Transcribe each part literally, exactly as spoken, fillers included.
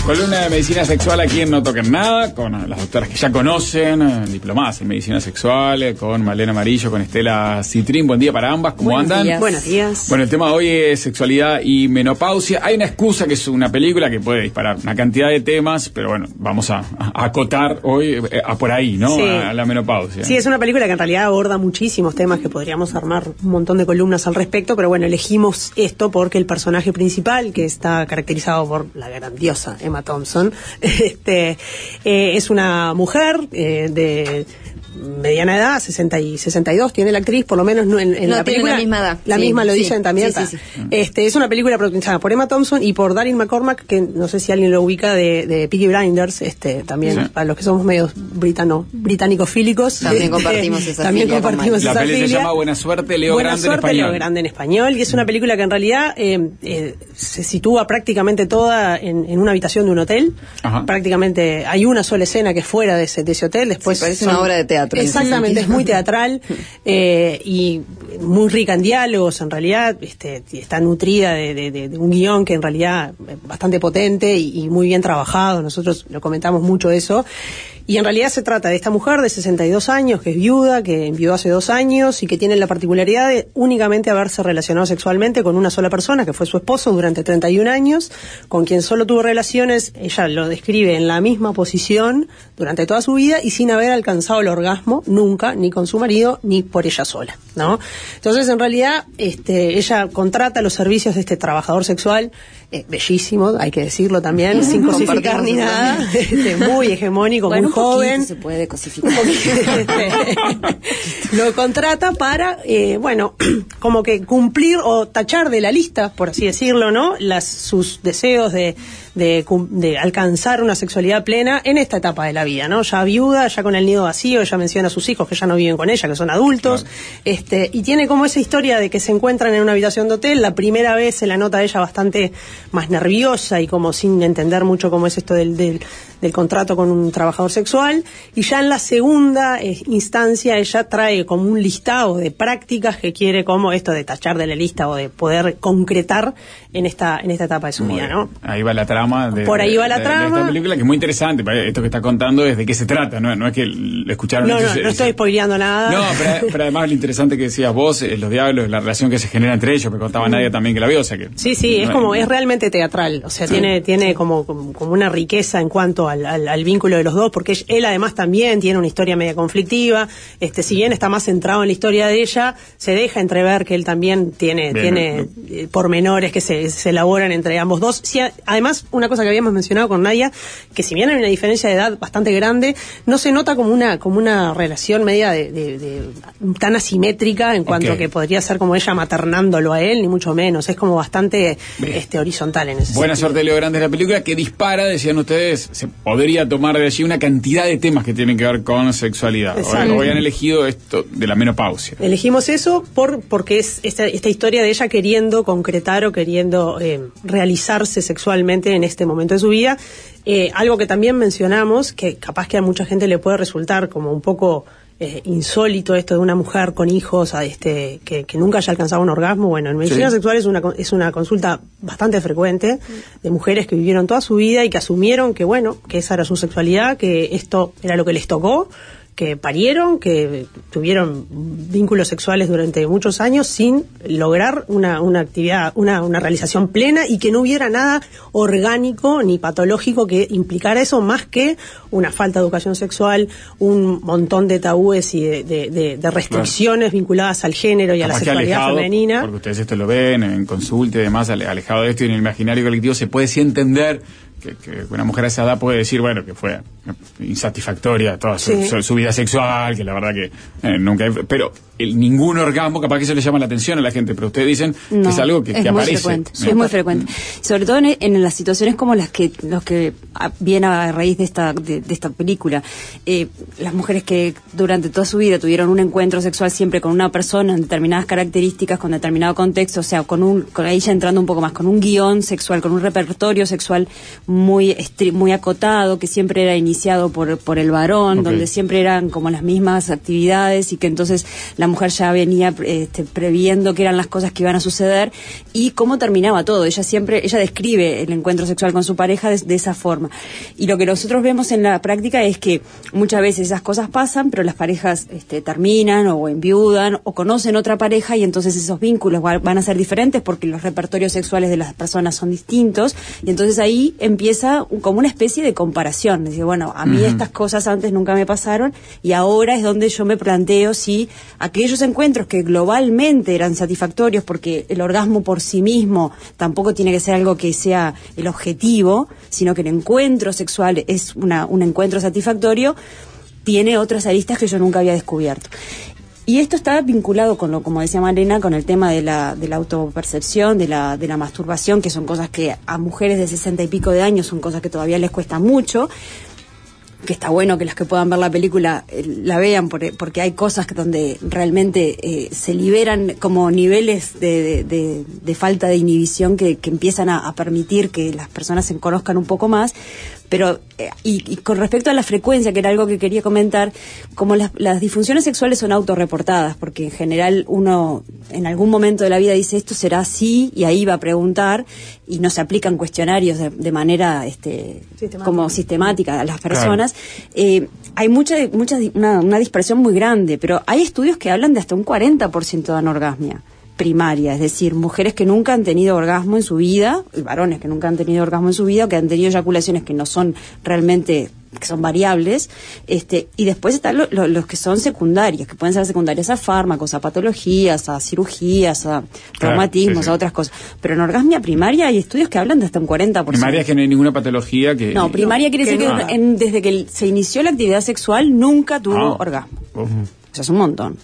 Columna de medicina sexual aquí en No Toquen Nada, con las doctoras que ya conocen, diplomadas en medicina sexual, con Malena Amarillo, con Estela Citrín. Buen día para ambas, ¿cómo Buenos andan? Días. Buenos días. Bueno, el tema de hoy es sexualidad y menopausia. Hay una excusa que es una película que puede disparar una cantidad de temas, pero bueno, vamos a, a acotar hoy a, a por ahí, ¿no? Sí. A, a la menopausia. Sí, es una película que en realidad aborda muchísimos temas que podríamos armar un montón de columnas al respecto, pero bueno, elegimos esto porque el personaje principal, que está caracterizado por la grandiosa Emma Thompson, este eh, es una mujer eh, de mediana edad, sesenta y sesenta y dos tiene la actriz, por lo menos en, en no, la película la misma edad. la sí, misma lo sí, dicen también. sí, sí, sí. Este es una película protagonizada por Emma Thompson y por Daryl McCormack, que no sé si alguien lo ubica, de, de Peaky Blinders, este también, sí. Para los que somos medios britano británico-fílicos, también este, compartimos esa también filia compartimos La esa peli filia. se llama Buena Suerte, Leo Buena Grande Suerte, en español. Leo Grande en español, y es una película que en realidad eh, eh, se sitúa prácticamente toda en, en una habitación de un hotel. Ajá. Prácticamente hay una sola escena que es fuera de ese, de ese hotel. Después sí, parece son, una obra de teatro. Exactamente, es muy teatral eh, y muy rica en diálogos. En realidad este, está nutrida de, de, de, de un guión que en realidad es bastante potente y, y muy bien trabajado. Nosotros lo comentamos mucho eso. Y en realidad se trata de esta mujer de sesenta y dos años, que es viuda, que enviudó hace dos años y que tiene la particularidad de únicamente haberse relacionado sexualmente con una sola persona, que fue su esposo durante treinta y un años, con quien solo tuvo relaciones, ella lo describe en la misma posición durante toda su vida y sin haber alcanzado el orgasmo nunca, ni con su marido, ni por ella sola, ¿no? Entonces, en realidad, este, ella contrata los servicios de este trabajador sexual, eh, bellísimo, hay que decirlo también, sin cosificar ni nada, este, muy hegemónico, bueno, muy joven. Se puede cosificar. Lo contrata para, eh, bueno, como que cumplir o tachar de la lista, por así decirlo, ¿no? Las, sus deseos de, de, de alcanzar una sexualidad plena en esta etapa de la vida, ¿no? Ya viuda, ya con el nido vacío, ella menciona a sus hijos que ya no viven con ella, que son adultos, claro. este, y tiene como esa historia de que se encuentran en una habitación de hotel. La primera vez se la nota a ella bastante más nerviosa y como sin entender mucho cómo es esto del, del, del contrato con un trabajador sexual, y ya en la segunda eh, instancia ella trae como un listado de prácticas que quiere, como esto de tachar de la lista o de poder concretar en esta en esta etapa de su muy vida, ¿no? Ahí va la trama de, por ahí va la de, trama de esta película, que es muy interesante. Esto que está contando es de qué se trata, no, no es que lo escucharon. No, no, no, no estoy spoileando nada. No, pero, pero además lo interesante que decías vos, eh, los diálogos, la relación que se genera entre ellos, me contaba mm. Nadia también que la vio, o sea que... Sí, sí, no, es como, es realmente teatral, o sea, sí. tiene tiene como, como, como una riqueza en cuanto al, al, al vínculo de los dos, porque él además también tiene una historia media conflictiva, este, si bien está más centrado en la historia de ella, se deja entrever que él también tiene, bien, tiene eh, pormenores que se, se elaboran entre ambos dos. Sí, además, una cosa que habíamos mencionado con Nadia, que si bien hay una diferencia de edad bastante grande, no se nota como una, como una relación media de, de, de tan asimétrica en cuanto okay. a que podría ser como ella maternándolo a él, ni mucho menos. Es como bastante este, horizontal en ese Buena sentido. Suerte, Leo Grande, es la película que dispara, decían ustedes, se podría tomar de allí una cantidad de temas que tienen que ver con sexualidad. Exacto. Hoy han elegido esto de la menopausia. Elegimos eso por porque es esta, esta historia de ella queriendo concretar o queriendo eh, realizarse sexualmente en este momento de su vida. Eh, algo que también mencionamos, que capaz que a mucha gente le puede resultar como un poco eh, insólito esto de una mujer con hijos a este que, que nunca haya alcanzado un orgasmo. Bueno, en medicina sí. sexual es una, es una consulta bastante frecuente de mujeres que vivieron toda su vida y que asumieron que, bueno, que esa era su sexualidad, que esto era lo que les tocó, que parieron, que tuvieron vínculos sexuales durante muchos años sin lograr una, una actividad, una, una realización plena, y que no hubiera nada orgánico ni patológico que implicara eso, más que una falta de educación sexual, un montón de tabúes y de, de, de, de restricciones claro. vinculadas al género y capaz a la sexualidad alejado, femenina. Porque ustedes esto lo ven en consulta y demás, alejado de esto, y en el imaginario colectivo se puede sí entender que, que una mujer a esa edad puede decir, bueno, que fue insatisfactoria toda su, sí. su, su vida sexual, que la verdad que eh, nunca... Pero el, ningún orgasmo, capaz que eso le llama la atención a la gente, pero ustedes dicen no, que es algo que, es que muy aparece. Frecuente, sí, es muy frecuente. Sobre todo en, en las situaciones como las que los que vienen a raíz de esta de, de esta película. Eh, las mujeres que durante toda su vida tuvieron un encuentro sexual siempre con una persona en determinadas características, con determinado contexto, o sea, con un con ahí ya entrando un poco más, con un guión sexual, con un repertorio sexual muy estri- muy acotado, que siempre era iniciado por por el varón, okay. donde siempre eran como las mismas actividades, y que entonces la la mujer ya venía este, previendo qué eran las cosas que iban a suceder y cómo terminaba todo. Ella siempre, ella describe el encuentro sexual con su pareja de, de esa forma. Y lo que nosotros vemos en la práctica es que muchas veces esas cosas pasan, pero las parejas este, terminan o enviudan o conocen otra pareja y entonces esos vínculos van a ser diferentes porque los repertorios sexuales de las personas son distintos y entonces ahí empieza como una especie de comparación. Dice, bueno, a mí uh-huh. estas cosas antes nunca me pasaron y ahora es donde yo me planteo si aquellos encuentros que globalmente eran satisfactorios porque el orgasmo por sí mismo tampoco tiene que ser algo que sea el objetivo, sino que el encuentro sexual es una, un encuentro satisfactorio, tiene otras aristas que yo nunca había descubierto. Y esto está vinculado con lo, como decía Malena, con el tema de la, de la autopercepción, de la, de la masturbación, que son cosas que a mujeres de sesenta y pico de años son cosas que todavía les cuesta mucho, que está bueno que las que puedan ver la película eh, la vean, por, porque hay cosas que donde realmente eh, se liberan como niveles de, de, de, de falta de inhibición que, que empiezan a, a permitir que las personas se conozcan un poco más. Pero, eh, y, y con respecto a la frecuencia, que era algo que quería comentar, como las, las disfunciones sexuales son autorreportadas, porque en general uno en algún momento de la vida dice esto será así, y ahí va a preguntar, y no se aplican cuestionarios de, de manera este sistemática. como sistemática a las personas. Claro. Eh, hay mucha, mucha una, una dispersión muy grande, pero hay estudios que hablan de hasta un cuarenta por ciento de anorgasmia primaria, es decir, mujeres que nunca han tenido orgasmo en su vida, y varones que nunca han tenido orgasmo en su vida, o que han tenido eyaculaciones que no son realmente, que son variables, este, y después están lo, lo, los que son secundarios, que pueden ser secundarias a fármacos, a patologías, a cirugías, a traumatismos, claro, sí, sí. a otras cosas. Pero en orgasmia primaria hay estudios que hablan de hasta un cuarenta por ciento. Primaria es que no hay ninguna patología que... No, primaria quiere decir que, no. que en, desde que se inició la actividad sexual nunca tuvo oh. orgasmo. Uh-huh. O sea, es un montón.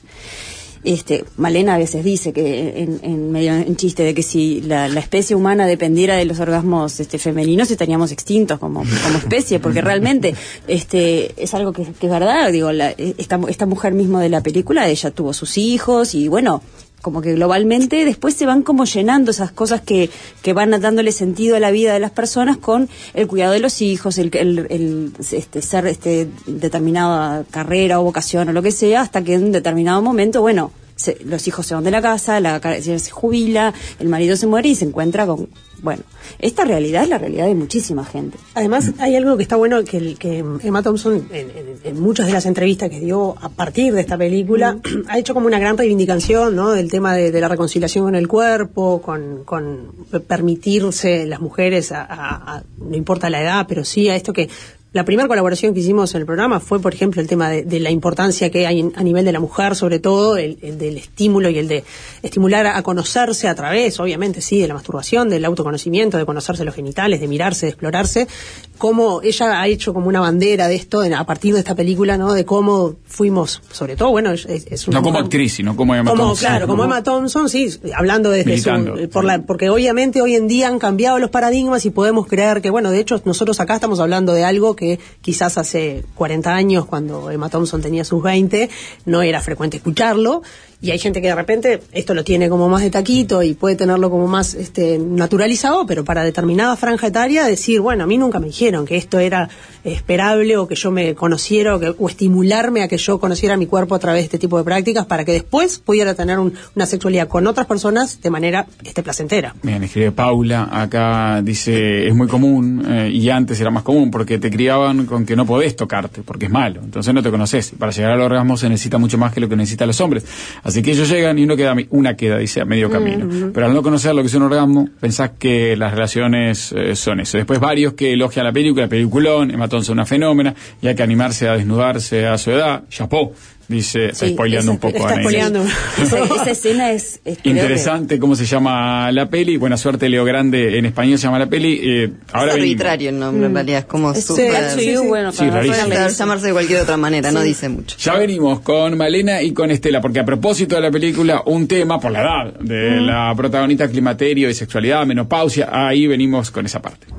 Este, Malena a veces dice que en, en medio en chiste de que si la, la especie humana dependiera de los orgasmos este, femeninos estaríamos extintos como, como especie, porque realmente este es algo que, que es verdad. Digo, la, esta, esta mujer mismo de la película, ella tuvo sus hijos y bueno, como que globalmente después se van como llenando esas cosas que, que van dándole sentido a la vida de las personas con el cuidado de los hijos, el, el, el este, ser este, determinada carrera o vocación o lo que sea, hasta que en un determinado momento, bueno, se, los hijos se van de la casa, la se jubila, el marido se muere y se encuentra con... Bueno, esta realidad es la realidad de muchísima gente. Además, hay algo que está bueno, que, que Emma Thompson, en, en, en muchas de las entrevistas que dio a partir de esta película, mm. ha hecho como una gran reivindicación, ¿no?, del tema de, de la reconciliación con el cuerpo, con, con permitirse las mujeres, a, a, a, no importa la edad, pero sí a esto que... La primera colaboración que hicimos en el programa fue, por ejemplo, el tema de, de la importancia que hay en, a nivel de la mujer, sobre todo, el, el del estímulo y el de estimular a, a conocerse a través, obviamente, sí, de la masturbación, del autoconocimiento, de conocerse los genitales, de mirarse, de explorarse. Cómo ella ha hecho como una bandera de esto, en, a partir de esta película, ¿no?, de cómo fuimos, sobre todo, bueno, es, es un... No como actriz, sino como Emma como, Thompson. Claro, como, como Emma Thompson, sí, hablando desde militando, su... Por la, porque obviamente hoy en día han cambiado los paradigmas y podemos creer que, bueno, de hecho, nosotros acá estamos hablando de algo que quizás hace cuarenta años, cuando Emma Thompson tenía sus veinte, no era frecuente escucharlo, y hay gente que de repente esto lo tiene como más de taquito y puede tenerlo como más este naturalizado, pero para determinada franja etaria decir, bueno, a mí nunca me dijeron que esto era esperable o que yo me conociera o, que, o estimularme a que yo conociera mi cuerpo a través de este tipo de prácticas para que después pudiera tener un, una sexualidad con otras personas de manera este placentera. Bien, escribe Paula, acá dice, es muy común, eh, y antes era más común, porque te criaban con que no podés tocarte, porque es malo, entonces no te conoces, y para llegar al orgasmo se necesita mucho más que lo que necesitan los hombres. Así que ellos llegan y uno queda, una queda, dice, a medio camino. Mm-hmm. Pero al no conocer lo que es un orgasmo, pensás que las relaciones eh, son eso. Después varios que elogian la película, peliculón, Emma Thompson una fenómena, y hay que animarse a desnudarse a su edad, chapó. Dice, sí, spoileando esa, un poco. Está spoileando. esa, esa escena es... es interesante cómo se llama la peli. Buena suerte, Leo Grande, en español se llama la peli. Eh, ahora es arbitrario el nombre, mm. en realidad. Es como es súper... Sí, sí, sí, bueno, sí, para llamarse de cualquier otra manera, sí. No dice mucho. Ya venimos con Malena y con Estela, porque a propósito de la película, un tema por la edad de mm. la protagonista, climaterio y sexualidad, menopausia, ahí venimos con esa parte.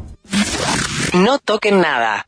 No toquen nada.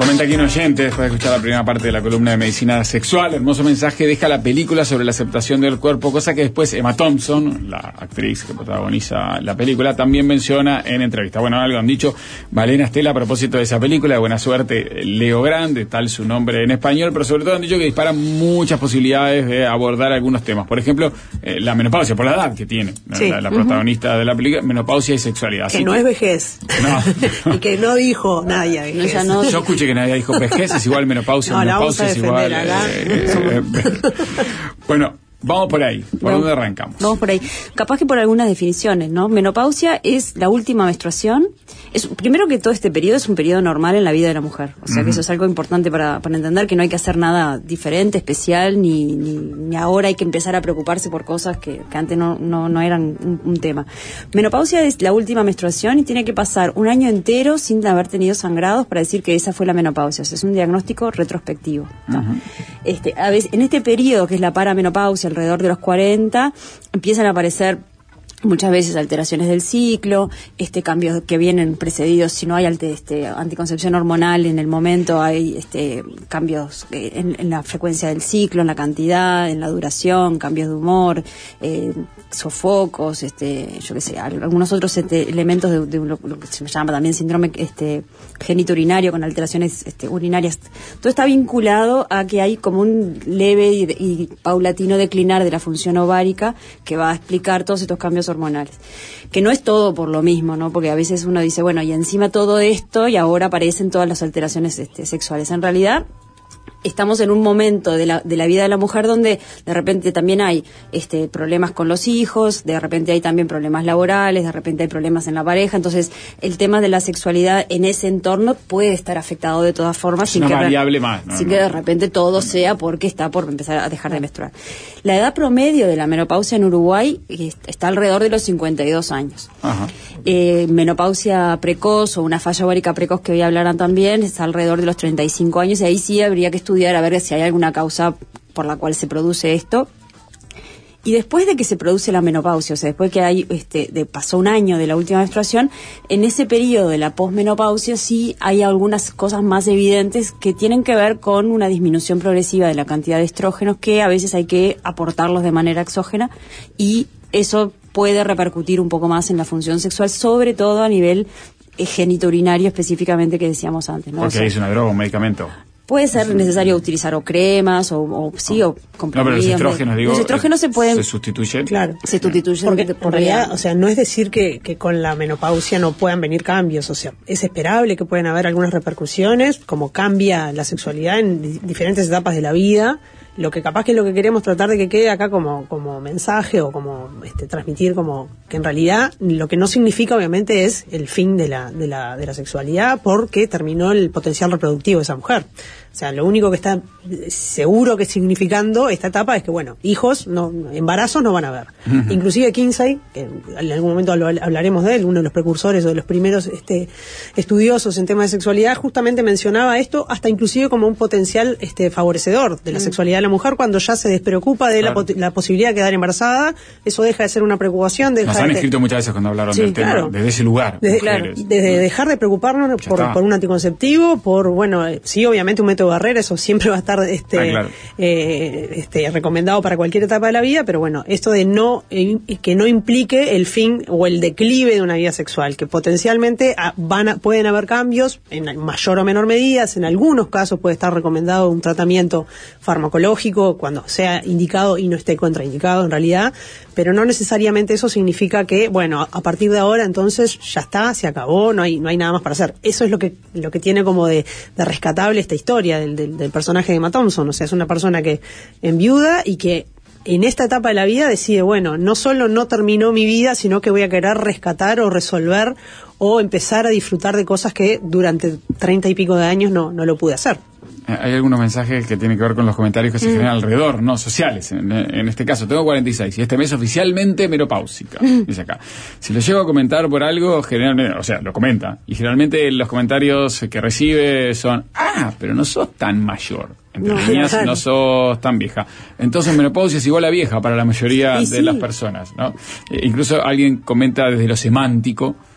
Comenta aquí un oyente, después de escuchar la primera parte de la columna de medicina sexual, hermoso mensaje, deja la película sobre la aceptación del cuerpo, cosa que después Emma Thompson, la actriz que protagoniza la película, también menciona en entrevista. Bueno, algo han dicho Malena Estela a propósito de esa película, de buena suerte Leo Grande, tal su nombre en español, pero sobre todo han dicho que dispara muchas posibilidades de abordar algunos temas. Por ejemplo, eh, la menopausia, por la edad que tiene, sí. la, la protagonista uh-huh. de la película, menopausia y sexualidad. Que Así no que, es vejez. No. Y que no dijo nadie vejez. No, ya no. Yo escuché que nadie dijo vejez es igual menopausia, no, menopausia es igual. Eh, eh, eh, bueno, vamos por ahí. ¿Por no, dónde arrancamos? Vamos por ahí. Capaz que por algunas definiciones, ¿no? Menopausia es la última menstruación. Es, primero que todo este periodo es un periodo normal en la vida de la mujer. O sea, uh-huh. que eso es algo importante para, para entender que no hay que hacer nada diferente, especial, ni, ni, ni ahora hay que empezar a preocuparse por cosas que, que antes no, no, no eran un, un tema. Menopausia es la última menstruación y tiene que pasar un año entero sin haber tenido sangrados para decir que esa fue la menopausia. O sea, es un diagnóstico retrospectivo, ¿no? Uh-huh. Este, a veces, en este periodo, que es la paramenopausia, alrededor de los cuarenta, empiezan a aparecer muchas veces alteraciones del ciclo, este cambios que vienen precedidos, si no hay alte, este, anticoncepción hormonal en el momento, hay este cambios en, en la frecuencia del ciclo, en la cantidad, en la duración, cambios de humor, eh, sofocos, este, yo qué sé, algunos otros este, elementos de, de lo, lo que se llama también síndrome este, genitourinario con alteraciones este, urinarias. Todo está vinculado a que hay como un leve y, y paulatino declinar de la función ovárica que va a explicar todos estos cambios hormonales, que no es todo por lo mismo, ¿no? Porque a veces uno dice, bueno, y encima todo esto y ahora aparecen todas las alteraciones este, sexuales. En realidad estamos en un momento de la, de la vida de la mujer donde de repente también hay este, problemas con los hijos, de repente hay también problemas laborales, de repente hay problemas en la pareja, entonces el tema de la sexualidad en ese entorno puede estar afectado de todas formas, sin, una que, variable más, ¿no? sin no. que de repente todo sea porque está por empezar a dejar de menstruar. La edad promedio de la menopausia en Uruguay está alrededor de los cincuenta y dos años. Ajá. Eh, menopausia precoz o una falla ovárica precoz que hoy hablarán también está alrededor de los treinta y cinco años y ahí sí habría que estudiar a ver si hay alguna causa por la cual se produce esto. Y después de que se produce la menopausia, o sea, después que hay, este, de, pasó un año de la última menstruación, en ese periodo de la posmenopausia sí hay algunas cosas más evidentes que tienen que ver con una disminución progresiva de la cantidad de estrógenos que a veces hay que aportarlos de manera exógena y eso puede repercutir un poco más en la función sexual, sobre todo a nivel eh, genitourinario específicamente que decíamos antes, ¿no? Porque o sea, es una droga, un medicamento. Puede ser necesario utilizar o cremas o, o sí o comprimidos. No, pero los estrógenos, digo, los estrógenos se pueden se sustituyen. Claro, se sustituyen porque por en realidad, o sea, no es decir que, que con la menopausia no puedan venir cambios, o sea, es esperable que puedan haber algunas repercusiones, como cambia la sexualidad en di- diferentes etapas de la vida. Lo que capaz que es lo que queremos tratar de que quede acá como, como mensaje o como este, transmitir como que en realidad lo que no significa obviamente es el fin de la, de la, de la sexualidad porque terminó el potencial reproductivo de esa mujer. O sea, lo único que está seguro que significando esta etapa es que, bueno, hijos, no, embarazos no van a haber. Uh-huh. Inclusive Kinsey, que en algún momento hablaremos de él, uno de los precursores o de los primeros este, estudiosos en temas de sexualidad, justamente mencionaba esto hasta inclusive como un potencial este, favorecedor de la uh-huh. sexualidad de la mujer cuando ya se despreocupa de claro. la, la posibilidad de quedar embarazada, eso deja de ser una preocupación. Deja Nos han de, escrito muchas veces cuando hablaron sí, del tema, claro. desde ese lugar. Desde, claro, desde dejar de preocuparnos por, por un anticonceptivo, por, bueno, sí, obviamente un método barrera, eso siempre va a estar este, ah, claro. eh, este recomendado para cualquier etapa de la vida, pero bueno, esto de no eh, que no implique el fin o el declive de una vida sexual, que potencialmente a, van a, pueden haber cambios en mayor o menor medida, en algunos casos puede estar recomendado un tratamiento farmacológico cuando sea indicado y no esté contraindicado en realidad, pero no necesariamente eso significa que, bueno, a partir de ahora entonces ya está, se acabó, no hay no hay nada más para hacer. Eso es lo que lo que tiene como de, de rescatable esta historia del, del, del personaje de Emma Thompson. O sea, es una persona que enviuda y que en esta etapa de la vida decide, bueno, no solo no terminó mi vida, sino que voy a querer rescatar o resolver o empezar a disfrutar de cosas que durante treinta y pico de años no, no lo pude hacer. Hay algunos mensajes que tienen que ver con los comentarios que se mm. generan alrededor, no sociales. En, en este caso, tengo cuarenta y seis y este mes oficialmente menopáusica. Mm. Dice acá. Si lo llego a comentar por algo, generalmente, o sea, lo comenta. Y generalmente los comentarios que recibe son, ah, pero no sos tan mayor. Entre no, niñas claro. no sos tan vieja. Entonces menopausia es igual a vieja para la mayoría y de sí. las personas, ¿no? Eh, incluso alguien comenta desde lo semántico.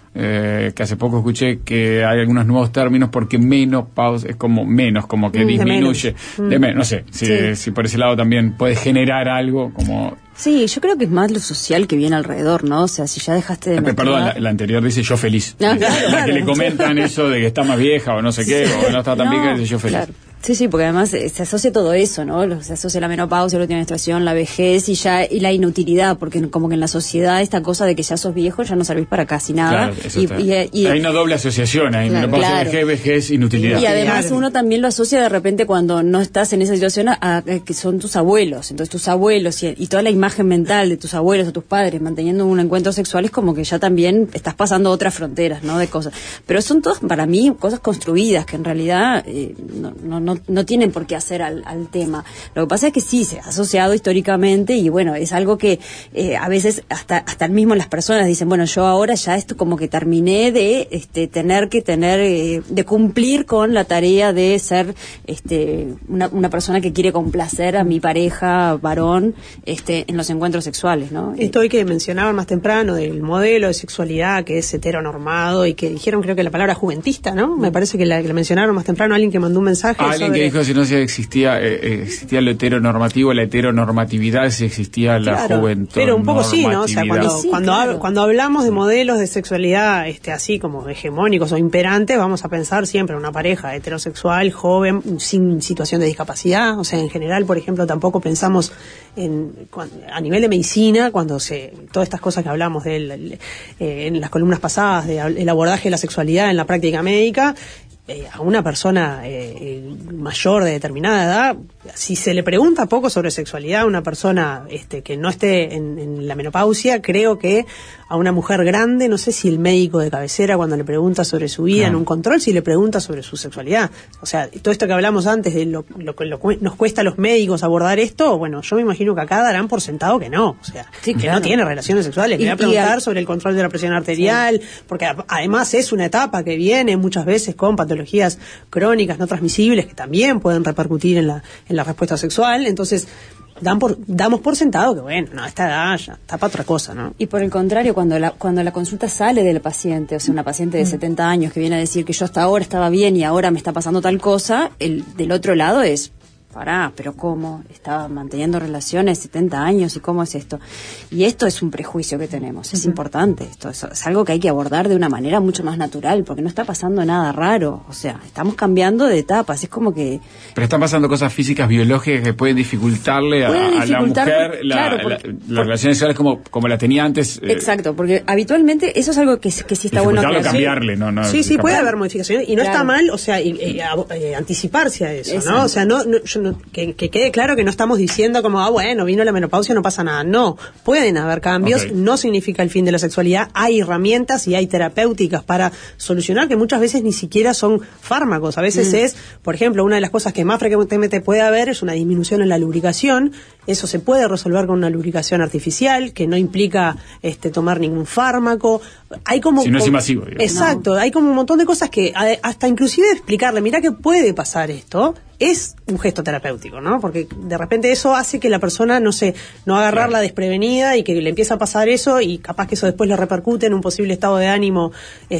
eh, que hace poco escuché que hay algunos nuevos términos porque menopausia es como menos, como que Mm, de disminuye. menos. De menos, no sé, si, Sí. si por ese lado también puede generar algo como... Sí, yo creo que es más lo social que viene alrededor, ¿no? O sea, si ya dejaste de Eh, Perdón, menstruar- la, la anterior dice yo feliz. Ah, la, claro, la que le claro. comentan eso de que está más vieja o no sé qué, o no está tan No, vieja, dice yo feliz. claro. Sí, sí, porque además eh, se asocia todo eso, ¿no? Lo- Se asocia la menopausia, la última menstruación, la vejez y ya y la inutilidad, porque como que en la sociedad esta cosa de que ya sos viejo ya no servís para casi nada. Claro, eso y, está. y- y- Hay una doble asociación ahí, Claro, menopausia, claro. vejez, vejez, inutilidad. Y además Claro. uno también lo asocia de repente cuando no estás en esa situación a, a que son tus abuelos. Entonces tus abuelos y, y toda la imagen mental de tus abuelos o tus padres manteniendo un encuentro sexual es como que ya también estás pasando otras fronteras, ¿no? De cosas. Pero son todas para mí cosas construidas que en realidad eh, no, no, no, no tienen por qué hacer al, al tema. Lo que pasa es que sí, se ha asociado históricamente y bueno, es algo que eh, a veces hasta, hasta mismo las personas dicen, bueno, yo ahora ya esto como que terminé de este, tener que tener, eh, de cumplir con la tarea de ser este, una, una persona que quiere complacer a mi pareja varón este, en los encuentros sexuales, ¿no? Esto hoy que mencionaban más temprano del modelo de sexualidad que es heteronormado y que dijeron creo que la palabra juventista, ¿no? Me parece que la, que la mencionaron más temprano alguien que mandó un mensaje Alguien sobre... que dijo si no se existía eh, existía lo heteronormativo, la heteronormatividad, si existía la Claro, juventud. pero un poco sí, ¿no? O sea, cuando, Sí, cuando, claro. hab- cuando hablamos de modelos de sexualidad este, así como hegemónicos o imperantes, vamos a pensar siempre en una pareja heterosexual, joven, sin situación de discapacidad. O sea, en general, por ejemplo, tampoco pensamos en cuan- a nivel de medicina, cuando se todas estas cosas que hablamos de el- el- eh, en las columnas pasadas, del abordaje de la sexualidad en la práctica médica, eh, a una persona eh, eh, mayor de determinada edad, si se le pregunta poco sobre sexualidad a una persona este, que no esté en, en la menopausia, creo que a una mujer grande, no sé si el médico de cabecera cuando le pregunta sobre su vida Claro. en un control, si le pregunta sobre su sexualidad. O sea, todo esto que hablamos antes de lo, lo que lo cu- nos cuesta a los médicos abordar esto, bueno, yo me imagino que acá darán por sentado que no, o sea, Sí, que claro. no tiene relaciones sexuales. Y- Le voy a y preguntar al- sobre el control de la presión arterial, porque a- además es una etapa que viene muchas veces con patologías crónicas no transmisibles que también pueden repercutir en la, en la respuesta sexual. Entonces, dan por, damos por sentado que, bueno, no, a esta edad ya está para otra cosa, ¿no? Y por el contrario, cuando la, cuando la consulta sale del paciente, o sea, una paciente de setenta años que viene a decir que yo hasta ahora estaba bien y ahora me está pasando tal cosa, el del otro lado es, pará, pero ¿cómo? Estaba manteniendo relaciones setenta años y ¿cómo es esto? Y esto es un prejuicio que tenemos, es importante, esto es, es algo que hay que abordar de una manera mucho más natural, porque no está pasando nada raro, o sea, estamos cambiando de etapas, es como que... Pero están pasando cosas físicas, biológicas que pueden dificultarle a, Pueden a la dificultar, mujer la, claro, la- porque- las por- relaciones sexuales como, como la tenía antes. eh, Exacto, porque habitualmente eso es algo que, que sí está bueno dificultarlo, que cambiarle, no, no. Sí, sí, puede cambiar. haber modificaciones y no Claro. está mal, o sea, y, y, a- eh, anticiparse a eso, Exacto. ¿no? O sea, no, no, yo no- que, que quede claro que no estamos diciendo como, ah, bueno, vino la menopausia, no pasa nada. No, pueden haber cambios, Ok. no significa el fin de la sexualidad. Hay herramientas y hay terapéuticas para solucionar que muchas veces ni siquiera son fármacos. A veces es, por ejemplo, una de las cosas que más frecuentemente puede haber es una disminución en la lubricación. Eso se puede resolver con una lubricación artificial que no implica este, tomar ningún fármaco. Hay como Si no es como- invasivo, digamos. Exacto, hay como un montón de cosas que a- hasta inclusive explicarle, mira que puede pasar esto, es un gesto terapéutico, ¿no? Porque de repente eso hace que la persona, no sé, no agarrarla Claro. desprevenida y que le empieza a pasar eso y capaz que eso después le repercute en un posible estado de ánimo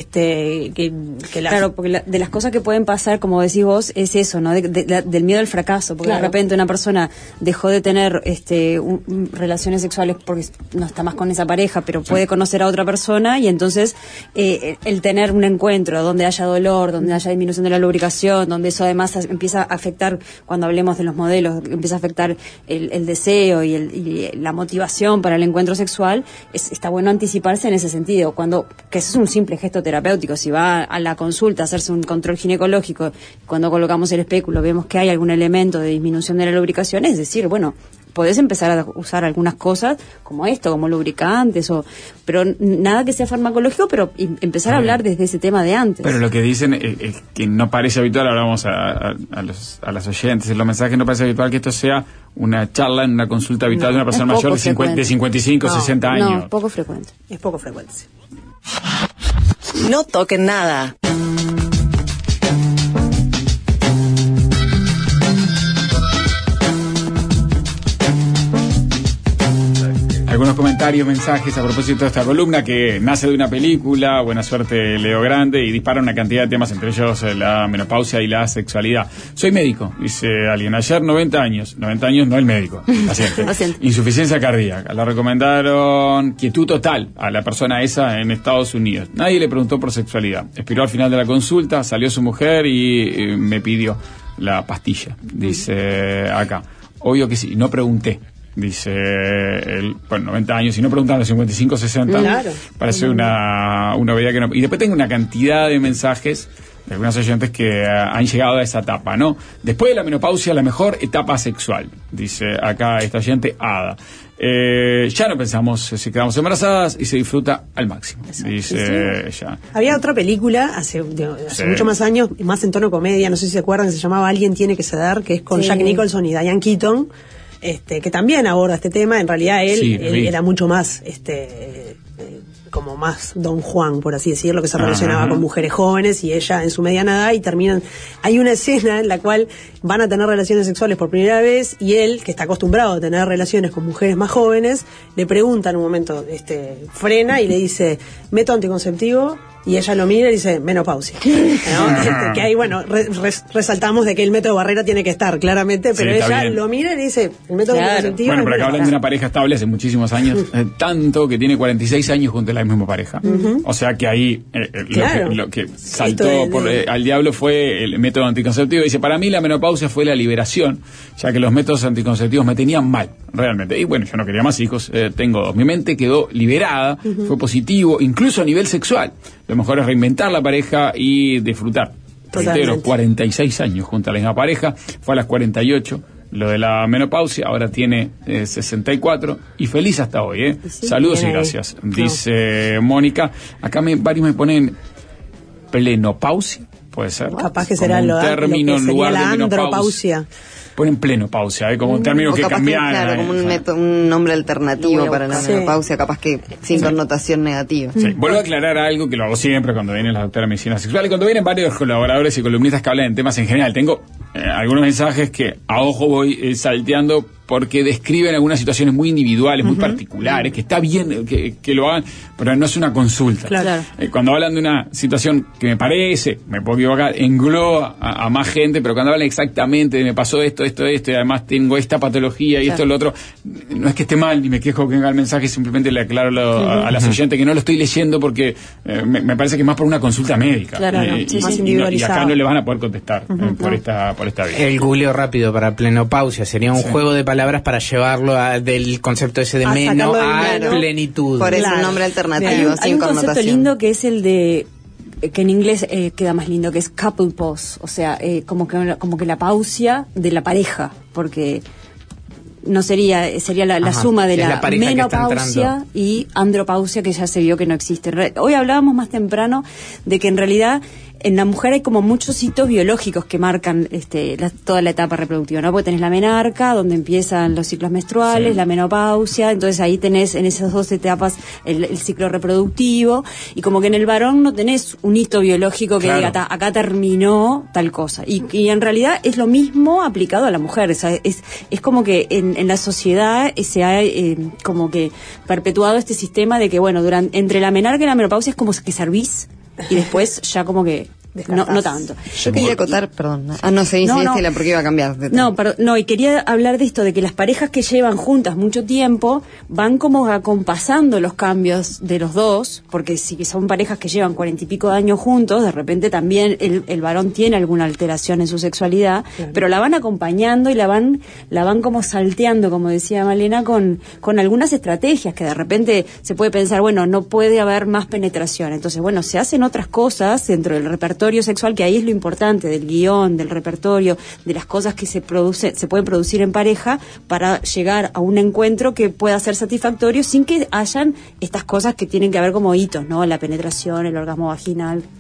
este que, que la... Claro, porque la- de las cosas que pueden pasar, como decís vos, es eso, ¿no? De- de- de- del miedo al fracaso, porque Claro. de repente una persona dejó de tener este un- un- relaciones sexuales porque no está más con esa pareja, pero puede conocer a otra persona y entonces eh, el tener un encuentro donde haya dolor, donde haya disminución de la lubricación, donde eso además as- empieza a afectar, cuando hablemos de los modelos, empieza a afectar el, el deseo y, el- y la motivación para el encuentro sexual, es- está bueno anticiparse en ese sentido, cuando que eso es un simple gesto terapéutico. Si va a la consulta a hacerse un control ginecológico, cuando colocamos el espéculo vemos que hay algún elemento de disminución de la lubricación, es decir, bueno, podés empezar a usar algunas cosas como esto, como lubricantes, o pero n- nada que sea farmacológico, pero em- empezar a hablar desde ese tema de antes. Pero lo que dicen es, es que no parece habitual, hablamos a, a, a los, a las oyentes, en los mensajes no parece habitual que esto sea una charla en una consulta habitual No, de una persona es mayor poco de, cincuenta, de frecuente. cincuenta y cinco, No, sesenta años. No, poco frecuente. Es poco frecuente. sí. No toquen nada. Algunos comentarios varios mensajes a propósito de esta columna que nace de una película, Buena Suerte Leo Grande, y dispara una cantidad de temas, entre ellos la menopausia y la sexualidad. Soy médico, dice alguien. Ayer noventa años. noventa años no el médico, el paciente. Paciente. Insuficiencia cardíaca. La recomendaron quietud total a la persona esa en Estados Unidos. Nadie le preguntó por sexualidad. Expiró al final de la consulta, salió su mujer y, y me pidió la pastilla, dice acá. Obvio que sí, no pregunté. Dice él, bueno, noventa años, y no preguntan a los cincuenta y cinco, sesenta. Claro. Parece una, una obviedad que no. Y después tengo una cantidad de mensajes de algunos oyentes que uh, han llegado a esa etapa, ¿no? Después de la menopausia, la mejor etapa sexual, dice acá esta oyente, Ada. Eh, ya no pensamos si quedamos embarazadas y se disfruta al máximo. Exacto. Dice sí. Ya. Había otra película hace, hace sí. mucho más años, más en tono comedia, no sé si se acuerdan, que se llamaba Alguien tiene que ceder, que es con sí. Jack Nicholson y Diane Keaton. Este, que también aborda este tema. En realidad él, sí, él era mucho más este eh, como más Don Juan, por así decirlo, que se relacionaba Ajá. con mujeres jóvenes y ella en su mediana edad, y terminan, hay una escena en la cual van a tener relaciones sexuales por primera vez y él, que está acostumbrado a tener relaciones con mujeres más jóvenes, le pregunta en un momento, este, frena y le dice, ¿meto anticonceptivo? Y ella lo mira y dice, menopausia. ¿No? Este, que ahí, bueno, re, res, resaltamos de que el método Barrera tiene que estar, claramente, pero sí, ella bien. Lo mira y dice, el método claro. anticonceptivo. Bueno, pero acá hablan de una pareja estable hace muchísimos años, eh, tanto que tiene cuarenta y seis años junto a la misma pareja. Uh-huh. O sea que ahí eh, eh, claro. lo, que, lo que saltó de, por, eh, al diablo fue el método anticonceptivo. Dice, para mí la menopausia fue la liberación, ya que los métodos anticonceptivos me tenían mal, realmente. Y bueno, yo no quería más hijos, eh, tengo dos. Mi mente quedó liberada, uh-huh. fue positivo, incluso a nivel sexual. Lo mejor es reinventar la pareja y disfrutar. Reitero, cuarenta y seis años junto a la misma pareja, fue a las cuarenta y ocho. Lo de la menopausia, ahora tiene eh, sesenta y cuatro y feliz hasta hoy. ¿eh? Sí, saludos y gracias. Ahí. Dice no. Mónica, acá me, varios me ponen plenopausia, puede ser. Capaz que será lo, término lo que en lugar la de andropausia. Ponen plenopausia, ¿eh? Como un término o que cambiaron. Claro, como un, método, un nombre alternativo para la sí. menopausia, capaz que sin sí. connotación negativa. Sí. Vuelvo a aclarar algo que lo hago siempre cuando vienen las doctoras de medicina sexual y cuando vienen varios colaboradores y columnistas que hablan de temas en general. Tengo eh, algunos mensajes que a ojo voy eh, salteando porque describen algunas situaciones muy individuales, muy uh-huh. particulares, que está bien que, que lo hagan, pero no es una consulta. Claro. Eh, cuando hablan de una situación que me parece, me puedo equivocar, engloba a, a más gente, pero cuando hablan exactamente de me pasó esto, esto, esto, y además tengo esta patología y claro. esto, lo otro, no es que esté mal, ni me quejo que venga el mensaje, simplemente le aclaro lo, uh-huh. a, a las oyentes que no lo estoy leyendo porque eh, me, me parece que es más por una consulta médica. Claro, eh, no, y, sí, más y, individualizado. Y acá no le van a poder contestar uh-huh. eh, por, no. esta, por esta vía. El googleo rápido para plenopausia sería un sí. juego de palabras para llevarlo a, del concepto ese de a meno a meno. plenitud. Por eso claro. el nombre alternativo, Hay, sin hay un connotación. concepto lindo que es el de que en inglés eh, queda más lindo, que es couple pause, o sea, eh, como que como que la pausia de la pareja, porque no sería sería la, la suma de la, la menopausia y andropausia, que ya se vio que no existe. Hoy hablábamos más temprano de que en realidad en la mujer hay como muchos hitos biológicos que marcan este, la, toda la etapa reproductiva, ¿no? Porque tenés la menarca, donde empiezan los ciclos menstruales, sí. la menopausia, entonces ahí tenés en esas dos etapas el, el ciclo reproductivo, y como que en el varón no tenés un hito biológico que claro. diga, acá terminó tal cosa. Y, y en realidad es lo mismo aplicado a la mujer, o sea, es, es como que en, en la sociedad se ha eh, como que perpetuado este sistema de que, bueno, durante, entre la menarca y la menopausia es como que servís, y después ya como que no, no tanto. Yo quería acotar, perdón. Ah, no sé, no, no. la porque iba a cambiar. De no, pero, no, y quería hablar de esto, de que las parejas que llevan juntas mucho tiempo van como acompasando los cambios de los dos, porque si son parejas que llevan cuarenta y pico de años juntos, de repente también el, el varón tiene alguna alteración en su sexualidad, claro. pero la van acompañando y la van la van como salteando, como decía Malena, con, con algunas estrategias que de repente se puede pensar, bueno, no puede haber más penetración. Entonces, bueno, se hacen otras cosas dentro del repertorio sexual, que ahí es lo importante del guión, del repertorio, de las cosas que se produce, se pueden producir en pareja para llegar a un encuentro que pueda ser satisfactorio sin que hayan estas cosas que tienen que ver como hitos, ¿no? La penetración, el orgasmo vaginal.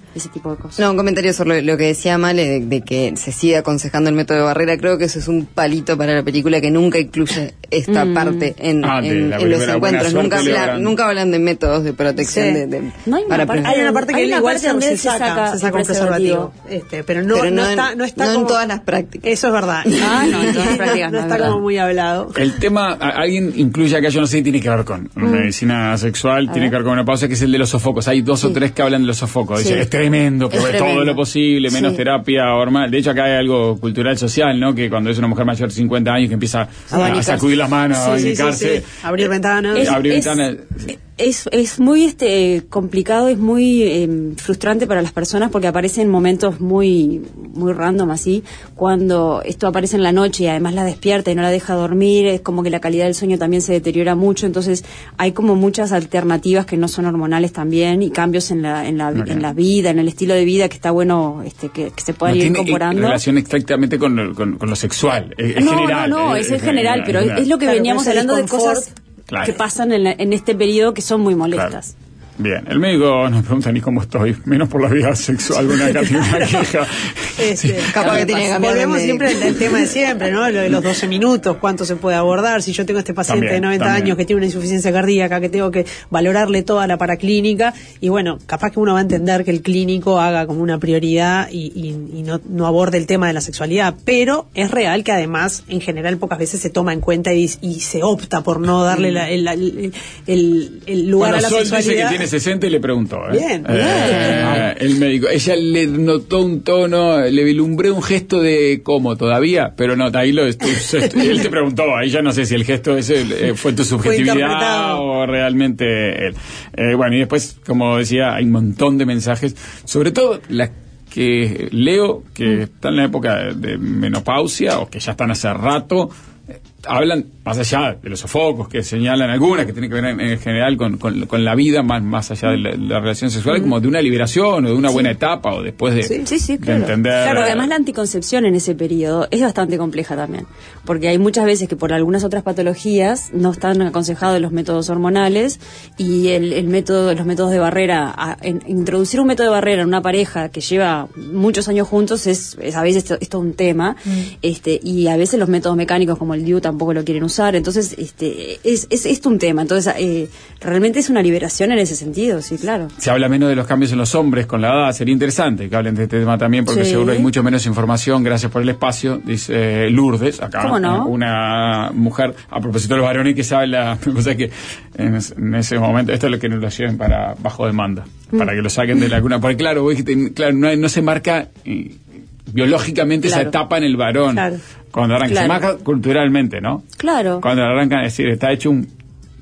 ese tipo de cosas. No, un comentario sobre lo, lo que decía Male de, de que se sigue aconsejando el método de barrera. Creo que eso es un palito para la película que nunca incluye esta mm. parte en, ah, en, en los encuentros. Nunca, habla, nunca hablan de métodos de protección. Sí. de, de, no hay, una parte, hay una parte que él igual se, se, saca, saca, se saca un preservativo. Este, pero no, pero no, no, está, no está no como, en todas las prácticas. Eso es verdad. Ah, no, en todas las prácticas. No, no está verdad. Como muy hablado. El tema, alguien incluye acá, yo no sé, tiene que ver con mm. medicina sexual, a tiene ver. que ver con una pausa, que es el de los sofocos. Hay dos sí. o tres que hablan de los sofocos. Dice, sí. es tremendo, que es tremendo. Todo lo posible, menos sí. terapia hormonal. De hecho, acá hay algo cultural, social, ¿no? Que cuando es una mujer mayor de cincuenta años que empieza a, a sacudir las manos, sí, a abanicarse. Sí, sí, sí. Abrir ventanas. Es, abrir es, ventanas. Es, es muy este complicado, es muy eh, frustrante para las personas porque aparecen momentos muy muy random así, cuando esto aparece en la noche y además la despierta y no la deja dormir, es como que la calidad del sueño también se deteriora mucho, entonces hay como muchas alternativas que no son hormonales también y cambios en la en la, okay. en la vida, en el estilo de vida que está bueno este que, que se puedan no ir tiene incorporando. Relación exactamente con lo, con, con lo sexual, es, es no, general. No, no, es, es, es general, general, pero general. Es, es lo que claro, veníamos hablando de cosas claro. que pasan en, la, en este periodo que son muy molestas. Claro. Bien, el médico no pregunta ni cómo estoy, menos por la vida sexual de una una queja. Este, sí, capaz que tiene que cambiar. Volvemos siempre al tema de siempre, ¿no? Lo de los doce minutos, cuánto se puede abordar. Si yo tengo este paciente también, de noventa también. años que tiene una insuficiencia cardíaca, que tengo que valorarle toda la paraclínica, y bueno, capaz que uno va a entender que el clínico haga como una prioridad y, y, y no, no aborde el tema de la sexualidad, pero es real que además, en general, pocas veces se toma en cuenta y, y se opta por no darle la, el, el, el, el lugar bueno, a la Sol sexualidad. Dice que tiene sesenta y le preguntó, ¿eh? Bien, bien. Eh, el médico. Ella le notó un tono, le vislumbré un gesto de ¿cómo todavía? Pero no, ahí lo estu, estu, él te preguntó, ahí ya no sé si el gesto ese eh, fue tu subjetividad fue o realmente él. Eh, bueno, y después, como decía, hay un montón de mensajes, sobre todo las que leo que mm. están en la época de, de menopausia o que ya están hace rato. Hablan más allá de los sofocos que señalan algunas que tienen que ver en, en general con, con, con la vida más, más allá de la, la relación sexual, mm. como de una liberación o de una sí. buena etapa o después de, sí, sí, sí, de claro. entender. Claro, además la anticoncepción en ese periodo es bastante compleja también, porque hay muchas veces que por algunas otras patologías no están aconsejados los métodos hormonales y el, el método, los métodos de barrera, a, en, introducir un método de barrera en una pareja que lleva muchos años juntos es, es a veces esto, esto es un tema, mm. este y a veces los métodos mecánicos como el D I U tampoco lo quieren usar, entonces este es, es esto un tema, entonces eh, realmente es una liberación en ese sentido, sí, claro. Se habla menos de los cambios en los hombres con la edad, sería interesante que hablen de este tema también porque sí. seguro hay mucho menos información, gracias por el espacio, dice eh, Lourdes, acá ¿Cómo no? una mujer, a propósito de los varones que sabe la cosa que en, en ese momento, esto es lo que nos lo lleven para bajo demanda, mm. para que lo saquen de la cuna, porque claro, vos dijiste, claro, no, no se marca eh, biológicamente claro. esa etapa en el varón. Claro. Cuando arranca, claro. se marca culturalmente, ¿no? Claro. Cuando arrancan a decir, está hecho un...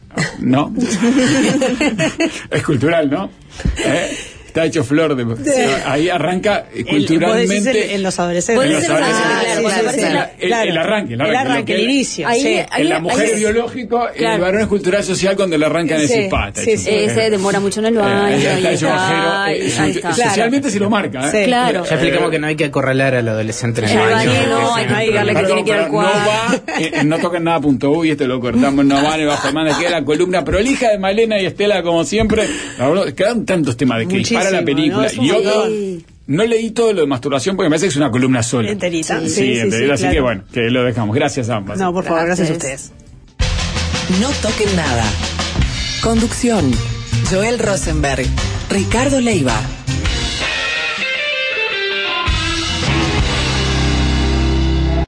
¿No? Es cultural, ¿no? ¿Eh? Está hecho flor de... Sí. Ahí arranca eh, culturalmente... El, en los adolescentes. En los adolescentes. Ah, claro, sí, sí, sí, la, el, claro. el arranque. El arranque, el, arranque, el inicio. Ahí, sí. ahí, en la mujer ahí, es biológico, claro. el varón es cultural social cuando le arrancan sí, ese pata. Sí, sí. Eh, se demora mucho en el baño. Eh, está hecho está, eh, ahí está. Socialmente se lo marca. Sí. ¿eh? Claro. Ya explicamos que no hay que acorralar al adolescente en el baño. No, hay que digarle que tiene que ir al cuarto. No va, eh, no toquen nada punto U y este lo cortamos, no van, el bajo demanda, queda la columna prolija de Malena y Estela como siempre. Quedan tantos temas de que dispara la película y otro... No leí todo lo de masturbación porque me parece que es una columna sola. Enterita. Sí, sí, sí, enterita. sí, así claro. que bueno, que lo dejamos. Gracias a ambas. No, por favor, gracias, gracias a ustedes. No toquen nada. Conducción: Joel Rosenberg, Ricardo Leiva.